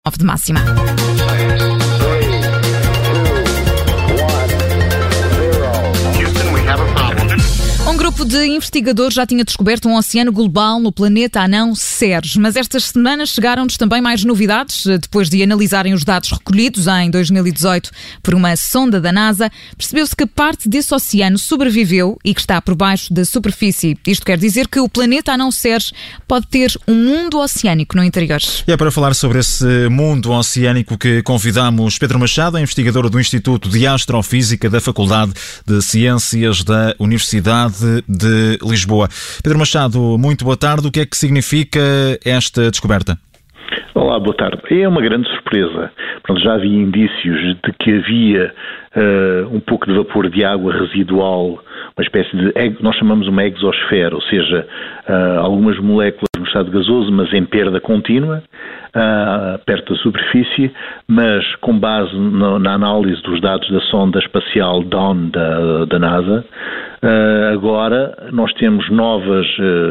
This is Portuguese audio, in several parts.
de máxima. Um grupo de investigadores já tinha descoberto um oceano global no planeta anão Ceres, mas estas semanas chegaram-nos também mais novidades. Depois de analisarem os dados recolhidos em 2018 por uma sonda da NASA, percebeu-se que parte desse oceano sobreviveu e que está por baixo da superfície. Isto quer dizer que o planeta anão Ceres pode ter um mundo oceânico no interior. E é para falar sobre esse mundo oceânico que convidamos Pedro Machado, investigador do Instituto de Astrofísica da Faculdade de Ciências da Universidade de Lisboa. Pedro Machado, muito boa tarde. O que é que significa esta descoberta? Olá, boa tarde. É uma grande surpresa. Já havia indícios de que havia um pouco de vapor de água residual, uma espécie de, nós chamamos uma exosfera, ou seja, algumas moléculas no estado gasoso, mas em perda contínua, perto da superfície, mas com base na análise dos dados da sonda espacial Dawn da NASA, agora nós temos novos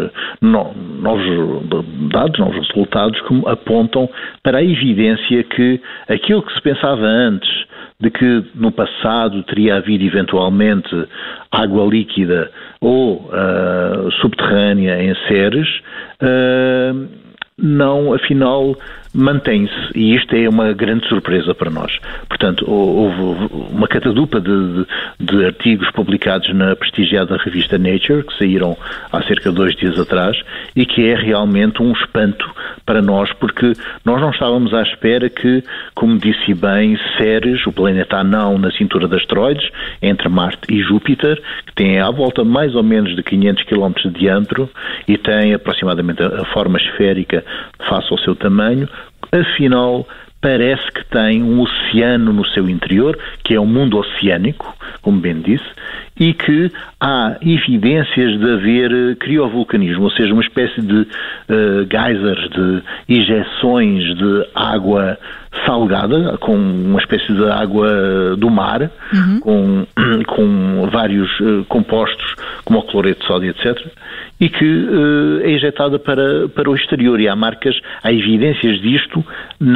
dados, novos resultados que apontam para a evidência que aquilo que se pensava antes de que no passado teria havido eventualmente água líquida ou subterrânea em Ceres, não, afinal, mantém-se, e isto é uma grande surpresa para nós. Portanto, houve uma catadupa de artigos publicados na prestigiada revista Nature, que saíram há cerca de 2 dias atrás, e que é realmente um espanto para nós, porque nós não estávamos à espera que, como disse bem, Ceres, o planeta anão na cintura de asteroides, entre Marte e Júpiter, que tem à volta mais ou menos de 500 km de diâmetro e tem aproximadamente a forma esférica face ao seu tamanho, afinal parece que tem um oceano no seu interior, que é um mundo oceânico, como bem disse, e que há evidências de haver criovulcanismo, ou seja, uma espécie de geysers, de injeções de água salgada, com uma espécie de água do mar, com vários compostos, como o cloreto de sódio, etc., e que é injetada para o exterior, e há evidências disto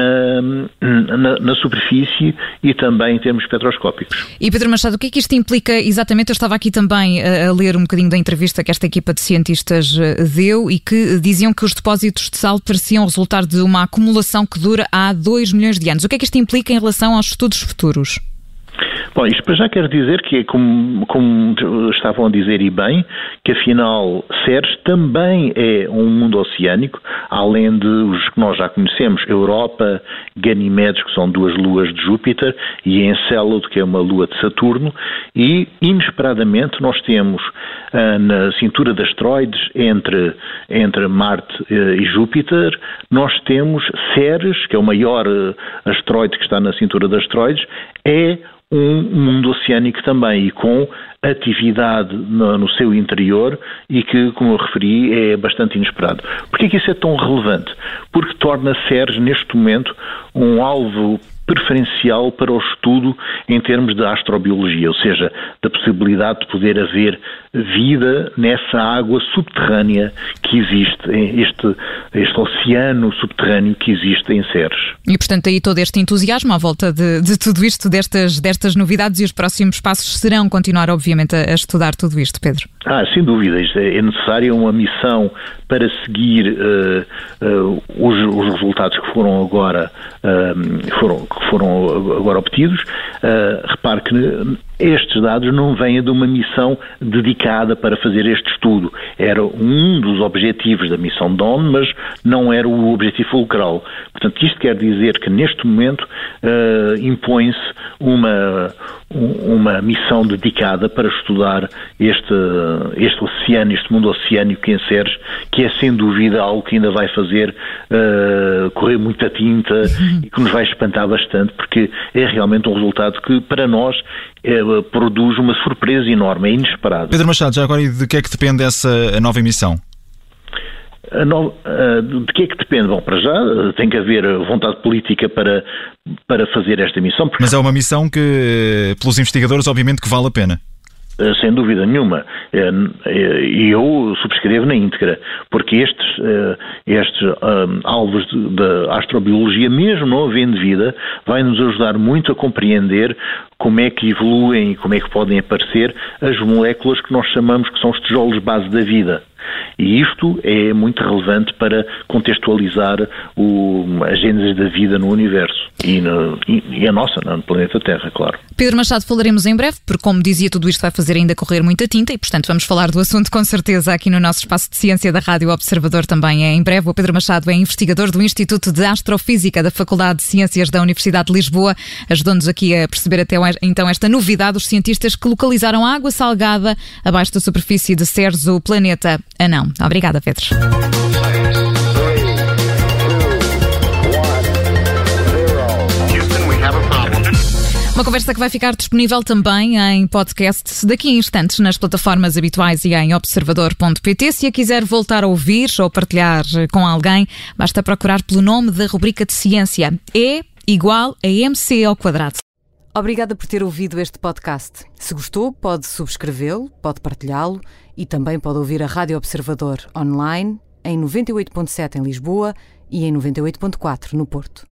na superfície e também em termos espectroscópicos. E Pedro Machado, o que é que isto implica exatamente? Eu estava aqui também a ler um bocadinho da entrevista que esta equipa de cientistas deu e que diziam que os depósitos de sal pareciam resultar de uma acumulação que dura há 2 milhões de anos. O que é que isto implica em relação aos estudos futuros? Bom, isto para já quer dizer que, como estavam a dizer e bem, que afinal Ceres também é um mundo oceânico, além de os que nós já conhecemos, Europa, Ganímedes, que são 2 luas de Júpiter, e Encélado, que é uma lua de Saturno, e inesperadamente nós temos na cintura de asteroides entre Marte e Júpiter, nós temos Ceres, que é o maior asteroide que está na cintura de asteroides, é um mundo oceânico também, e com atividade no seu interior, e que, como eu referi, é bastante inesperado. Porquê que isso é tão relevante? Porque torna Ceres, neste momento, um alvo preferencial para o estudo em termos de astrobiologia, ou seja, da possibilidade de poder haver vida nessa água subterrânea que existe, este oceano subterrâneo que existe em Ceres. E, portanto, aí todo este entusiasmo à volta de tudo isto, destas novidades, e os próximos passos serão continuar, obviamente, a estudar tudo isto, Pedro? Sem dúvida. É necessária uma missão para seguir os resultados que foram agora obtidos. Repare que estes dados não vêm de uma missão dedicada para fazer este estudo. Era um dos objetivos da missão Dawn, mas não era o objetivo fulcral. Portanto, isto quer dizer que neste momento impõe-se uma missão dedicada para estudar este oceano, este mundo oceânico em Ceres, que é sem dúvida algo que ainda vai fazer correr muita tinta e que nos vai espantar bastante, porque é realmente um resultado que para nós produz uma surpresa enorme, é inesperado. Pedro Machado, já agora, de que é que depende essa nova emissão? De que é que depende? Bom, para já tem que haver vontade política para fazer esta missão. Mas é uma missão que, pelos investigadores, obviamente que vale a pena. Sem dúvida nenhuma. E eu subscrevo na íntegra, porque estes alvos da astrobiologia, mesmo não havendo vida, vai nos ajudar muito a compreender como é que evoluem e como é que podem aparecer as moléculas que nós chamamos que são os tijolos base da vida. E isto é muito relevante para contextualizar a gênese da vida no universo e a nossa, no planeta Terra, claro. Pedro Machado, falaremos em breve, porque, como dizia, tudo isto vai fazer ainda correr muita tinta e, portanto, vamos falar do assunto com certeza aqui no nosso espaço de ciência da Rádio Observador também em breve. O Pedro Machado é investigador do Instituto de Astrofísica da Faculdade de Ciências da Universidade de Lisboa, ajudou-nos aqui a perceber até então esta novidade, os cientistas que localizaram água salgada abaixo da superfície de Ceres, o planeta anão. Obrigada, Pedro. Uma conversa que vai ficar disponível também em podcast daqui a instantes nas plataformas habituais e em observador.pt. Se a quiser voltar a ouvir ou partilhar com alguém, basta procurar pelo nome da rubrica de ciência. E igual a MC². Obrigada por ter ouvido este podcast. Se gostou, pode subscrevê-lo, pode partilhá-lo e também pode ouvir a Rádio Observador online em 98.7 em Lisboa e em 98.4 no Porto.